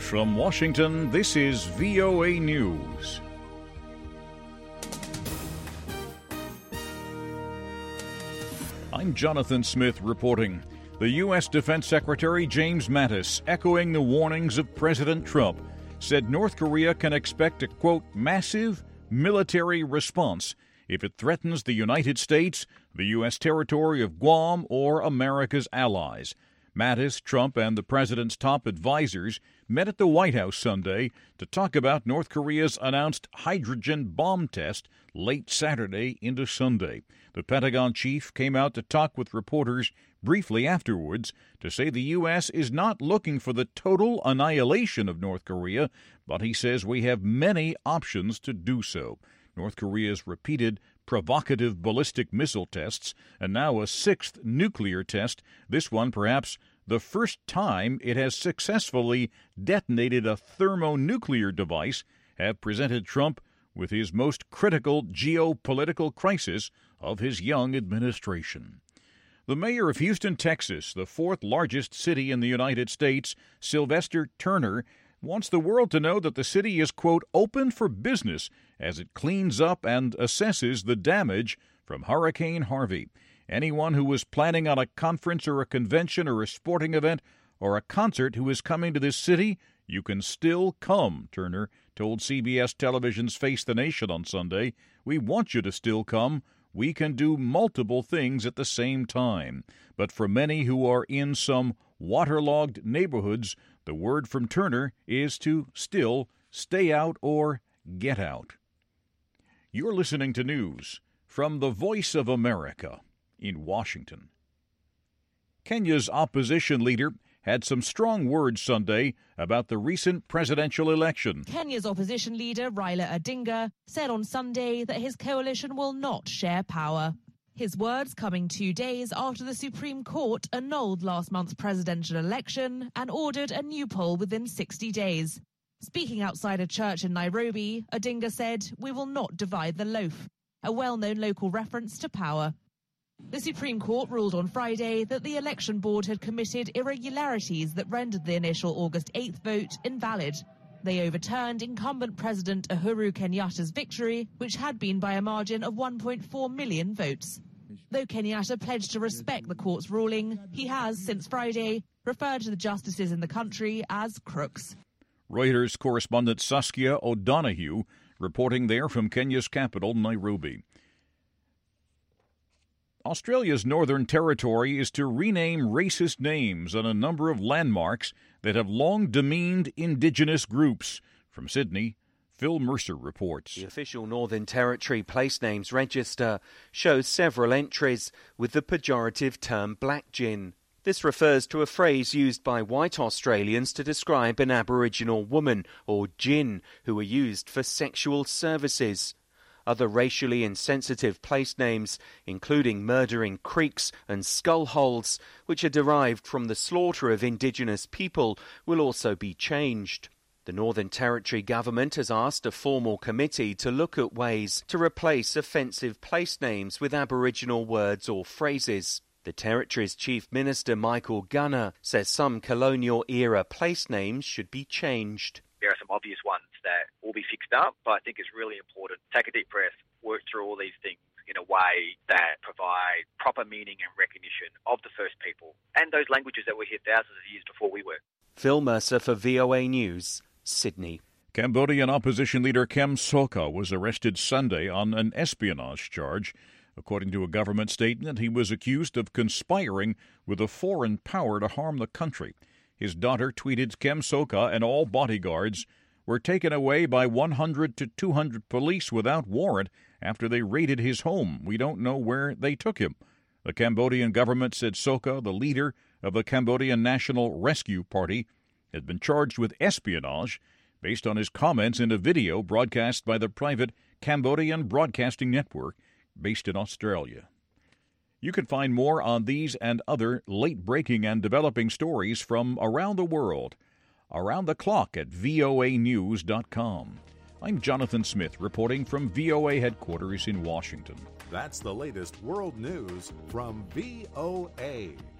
From Washington, this is VOA News. I'm Jonathan Smith reporting. The U.S. Defense Secretary James Mattis, echoing the warnings of President Trump, said North Korea can expect a, quote, massive military response if it threatens the United States, the U.S. territory of Guam, or America's allies. Mattis, Trump, and the president's top advisors met at the White House Sunday to talk about North Korea's announced hydrogen bomb test late Saturday into Sunday. The Pentagon chief came out to talk with reporters briefly afterwards to say the U.S. is not looking for the total annihilation of North Korea, but he says we have many options to do so. North Korea's repeated provocative ballistic missile tests, and now a sixth nuclear test, this one perhaps the first time it has successfully detonated a thermonuclear device, have presented Trump with his most critical geopolitical crisis of his young administration. The mayor of Houston, Texas, the fourth largest city in the United States, Sylvester Turner, wants the world to know that the city is, quote, open for business as it cleans up and assesses the damage from Hurricane Harvey. Anyone who is planning on a conference or a convention or a sporting event or a concert who is coming to this city, you can still come, Turner told CBS Television's Face the Nation on Sunday. We want you to still come. We can do multiple things at the same time. But for many who are in some waterlogged neighborhoods, the word from Turner is to still stay out or get out. You're listening to news from the Voice of America in Washington. Kenya's opposition leader had some strong words Sunday about the recent presidential election. Kenya's opposition leader, Raila Odinga, said on Sunday that his coalition will not share power. His words coming 2 days after the Supreme Court annulled last month's presidential election and ordered a new poll within 60 days. Speaking outside a church in Nairobi, Odinga said, "We will not divide the loaf," a well-known local reference to power. The Supreme Court ruled on Friday that the election board had committed irregularities that rendered the initial August 8th vote invalid. They overturned incumbent President Uhuru Kenyatta's victory, which had been by a margin of 1.4 million votes. Though Kenyatta pledged to respect the court's ruling, he has, since Friday, referred to the justices in the country as crooks. Reuters correspondent Saskia O'Donoghue reporting there from Kenya's capital, Nairobi. Australia's Northern Territory is to rename racist names on a number of landmarks that have long demeaned Indigenous groups. From Sydney, Phil Mercer reports. The official Northern Territory Place Names Register shows several entries with the pejorative term black gin. This refers to a phrase used by white Australians to describe an Aboriginal woman, or gin, who are used for sexual services. Other racially insensitive place names, including murdering creeks and skull holes, which are derived from the slaughter of Indigenous people, will also be changed. The Northern Territory government has asked a formal committee to look at ways to replace offensive place names with Aboriginal words or phrases. The Territory's Chief Minister Michael Gunner says some colonial-era place names should be changed. There are some obvious ones that will be fixed up, but I think it's really important. Take a deep breath, work through all these things in a way that provide proper meaning and recognition of the First People and those languages that were here thousands of years before we were. Phil Mercer for VOA News, Sydney. Cambodian opposition leader Kem Sokha was arrested Sunday on an espionage charge. According to a government statement, he was accused of conspiring with a foreign power to harm the country. His daughter tweeted Kem Sokha and all bodyguards were taken away by 100 to 200 police without warrant after they raided his home. We don't know where they took him. The Cambodian government said Sokha, the leader of the Cambodian National Rescue Party, had been charged with espionage based on his comments in a video broadcast by the private Cambodian Broadcasting Network based in Australia. You can find more on these and other late-breaking and developing stories from around the world, around the clock at voanews.com. I'm Jonathan Smith reporting from VOA headquarters in Washington. That's the latest world news from VOA.